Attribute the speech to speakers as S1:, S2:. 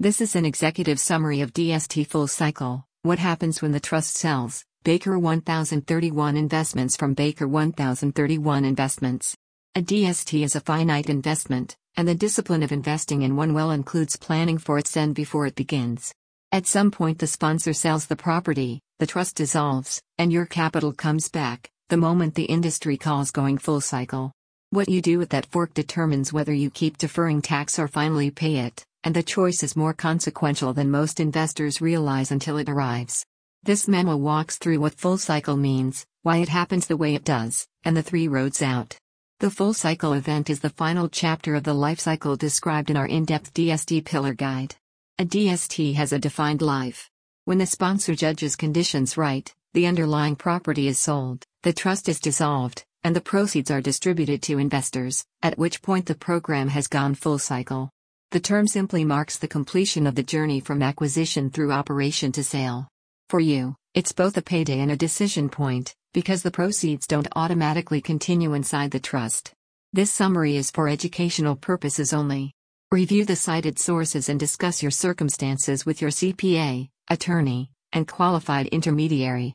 S1: This is an executive summary of DST Full Cycle. What happens when the trust sells? Baker 1031 Investments from Baker 1031 Investments. A DST is a finite investment, and the discipline of investing in one well includes planning for its end before it begins. At some point, the sponsor sells the property, the trust dissolves, and your capital comes back, the moment the industry calls going full cycle. What you do with that fork determines whether you keep deferring tax or finally pay it, and the choice is more consequential than most investors realize until it arrives. This memo walks through what full cycle means, why it happens the way it does, and the 3 roads out. The full cycle event is the final chapter of the life cycle described in our in-depth DST Pillar Guide. A DST has a defined life. When the sponsor judges conditions right, the underlying property is sold, the trust is dissolved, and the proceeds are distributed to investors, at which point the program has gone full cycle. The term simply marks the completion of the journey from acquisition through operation to sale. For you, it's both a payday and a decision point, because the proceeds don't automatically continue inside the trust. This summary is for educational purposes only. Review the cited sources and discuss your circumstances with your CPA, attorney, and qualified intermediary.